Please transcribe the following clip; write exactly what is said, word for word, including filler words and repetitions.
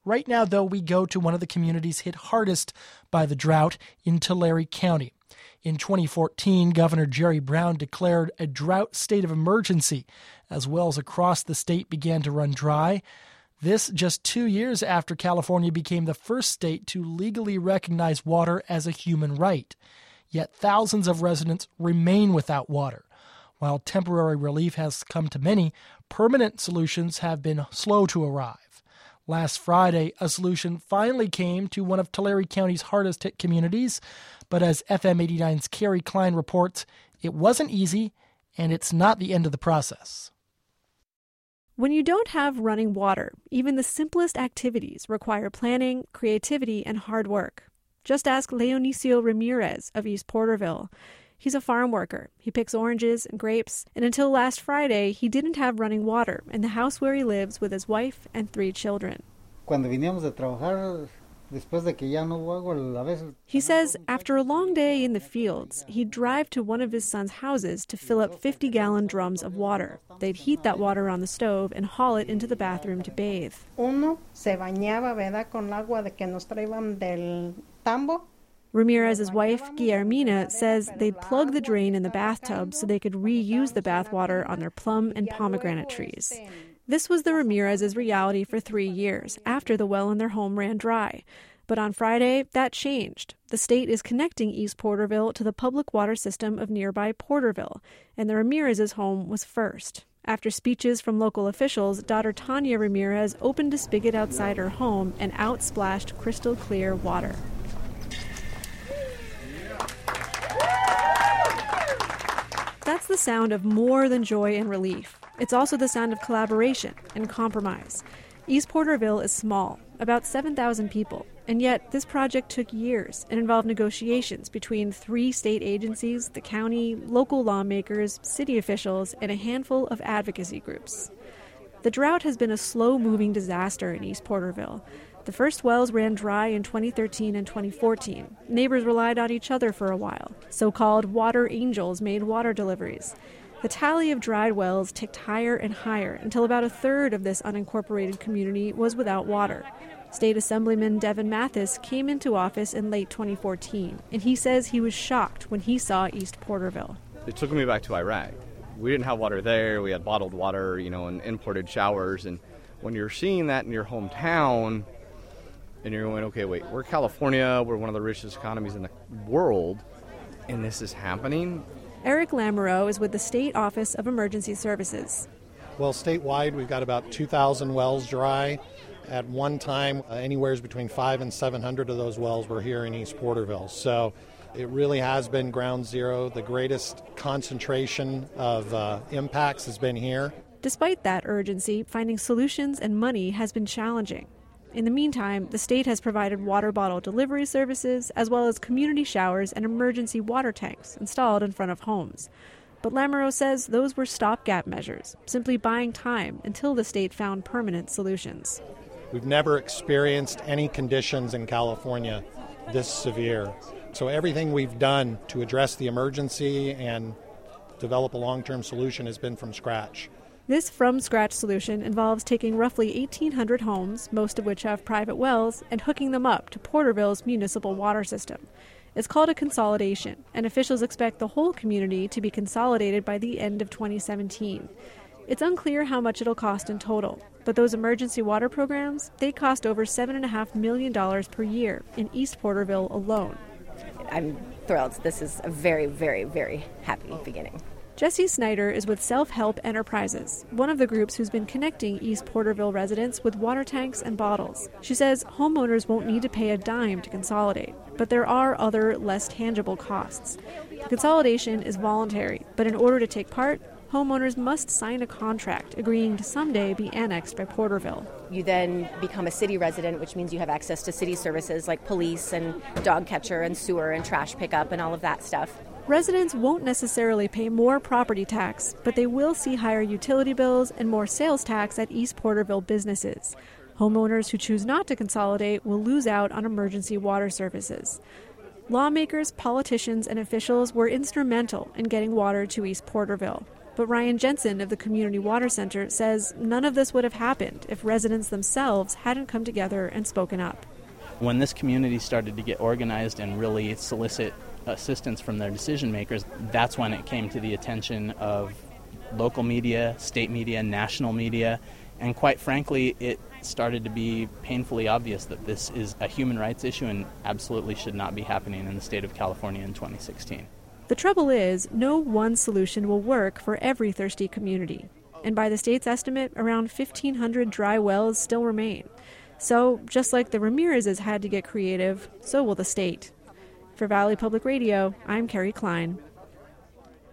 Right now, though, we go to one of the communities hit hardest by the drought in Tulare County. In twenty fourteen, Governor Jerry Brown declared a drought state of emergency as wells across the state began to run dry. This just two years after California became the first state to legally recognize water as a human right. Yet thousands of residents remain without water. While temporary relief has come to many, permanent solutions have been slow to arrive. Last Friday, a solution finally came to one of Tulare County's hardest-hit communities, but as F M eighty-nine's Carrie Klein reports, it wasn't easy, and it's not the end of the process. When you don't have running water, even the simplest activities require planning, creativity, and hard work. Just ask Leonicio Ramirez of East Porterville. He's a farm worker. He picks oranges and grapes, and until last Friday, he didn't have running water in the house where he lives with his wife and three children. He says after a long day in the fields, he'd drive to one of his son's houses to fill up fifty-gallon drums of water. They'd heat that water on the stove and haul it into the bathroom to bathe. Uno se bañaba, ¿verdad?, con el agua de que nos traían del tambo. Ramirez's wife, Guillermina, says they'd plug the drain in the bathtub so they could reuse the bathwater on their plum and pomegranate trees. This was the Ramirez's reality for three years, after the well in their home ran dry. But on Friday, that changed. The state is connecting East Porterville to the public water system of nearby Porterville, and the Ramirez's home was first. After speeches from local officials, daughter Tanya Ramirez opened a spigot outside her home and outsplashed crystal clear water. That's the sound of more than joy and relief. It's also the sound of collaboration and compromise. East Porterville is small, about seven thousand people, and yet this project took years and involved negotiations between three state agencies, the county, local lawmakers, city officials, and a handful of advocacy groups. The drought has been a slow-moving disaster in East Porterville. The first wells ran dry in twenty thirteen and twenty fourteen. Neighbors relied on each other for a while. So-called water angels made water deliveries. The tally of dried wells ticked higher and higher until about a third of this unincorporated community was without water. State Assemblyman Devin Mathis came into office in late twenty fourteen, and he says he was shocked when he saw East Porterville. It took me back to Iraq. We didn't have water there. We had bottled water, you know, and imported showers. And when you're seeing that in your hometown, and you're going, okay, wait, we're California, we're one of the richest economies in the world, and this is happening? Eric Lamoureux is with the State Office of Emergency Services. Well, statewide, we've got about two thousand wells dry. At one time, uh, anywhere between five and seven hundred of those wells were here in East Porterville. So it really has been ground zero. The greatest concentration of uh, impacts has been here. Despite that urgency, finding solutions and money has been challenging. In the meantime, the state has provided water bottle delivery services as well as community showers and emergency water tanks installed in front of homes. But Lamoureux says those were stopgap measures, simply buying time until the state found permanent solutions. We've never experienced any conditions in California this severe. So everything we've done to address the emergency and develop a long-term solution has been from scratch. This from-scratch solution involves taking roughly eighteen hundred homes, most of which have private wells, and hooking them up to Porterville's municipal water system. It's called a consolidation, and officials expect the whole community to be consolidated by the end of twenty seventeen. It's unclear how much it'll cost in total, but those emergency water programs, they cost over seven point five million dollars per year in East Porterville alone. I'm thrilled. This is a very, very, very happy beginning. Jessie Snyder is with Self-Help Enterprises, one of the groups who's been connecting East Porterville residents with water tanks and bottles. She says homeowners won't need to pay a dime to consolidate, but there are other, less tangible costs. The consolidation is voluntary, but in order to take part, homeowners must sign a contract agreeing to someday be annexed by Porterville. You then become a city resident, which means you have access to city services like police and dog catcher and sewer and trash pickup and all of that stuff. Residents won't necessarily pay more property tax, but they will see higher utility bills and more sales tax at East Porterville businesses. Homeowners who choose not to consolidate will lose out on emergency water services. Lawmakers, politicians, and officials were instrumental in getting water to East Porterville. But Ryan Jensen of the Community Water Center says none of this would have happened if residents themselves hadn't come together and spoken up. When this community started to get organized and really solicit assistance from their decision makers, that's when it came to the attention of local media, state media, national media, and quite frankly, it started to be painfully obvious that this is a human rights issue and absolutely should not be happening in the state of California in twenty sixteen. The trouble is, no one solution will work for every thirsty community. And by the state's estimate, around fifteen hundred dry wells still remain. So, just like the Ramirez's had to get creative, so will the state. For Valley Public Radio, I'm Carrie Klein.